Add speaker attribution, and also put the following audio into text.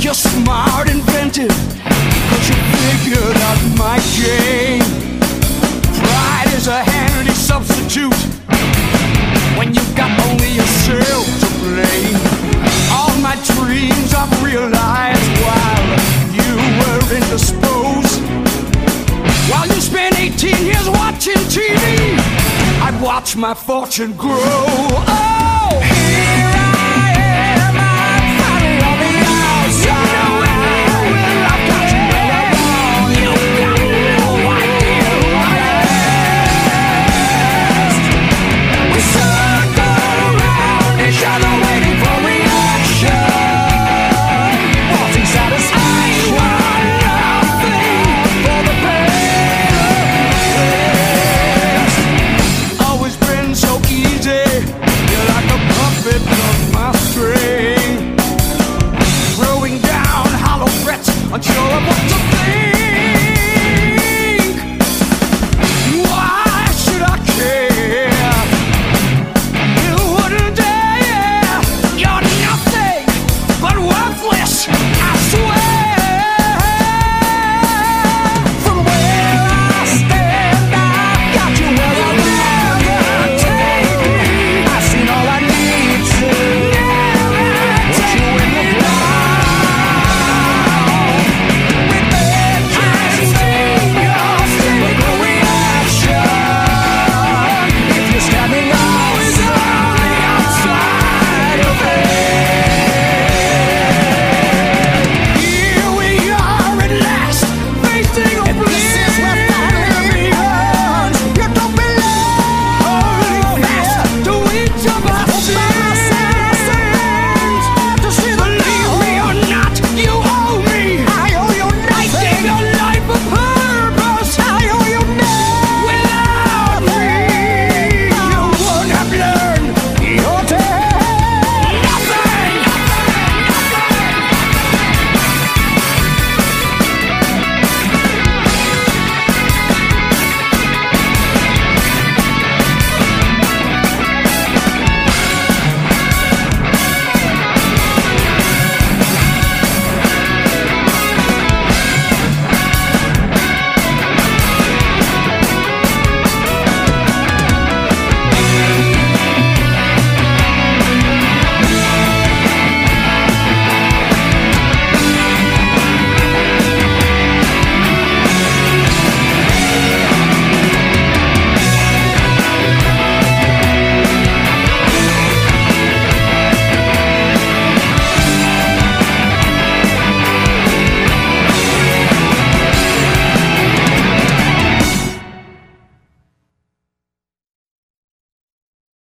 Speaker 1: You're smart, inventive, 'cause you figured out my game. Pride is a handy substitute when you've got only yourself to blame. All my dreams I've realized while you were indisposed. While you spent 18 years watching TV, I'd watch my fortune grow. Oh, here I am, I'm finally on the outside. Well, I've got to know I want you. Got no idea what last. We circle around each other waiting for reaction. Wanting satisfaction. I want nothing for the best. Always been so easy. You're like a puppet of my string, throwing down hollow threats, unsure of what to think. Why should I care? You wouldn't dare. You're nothing but worthless.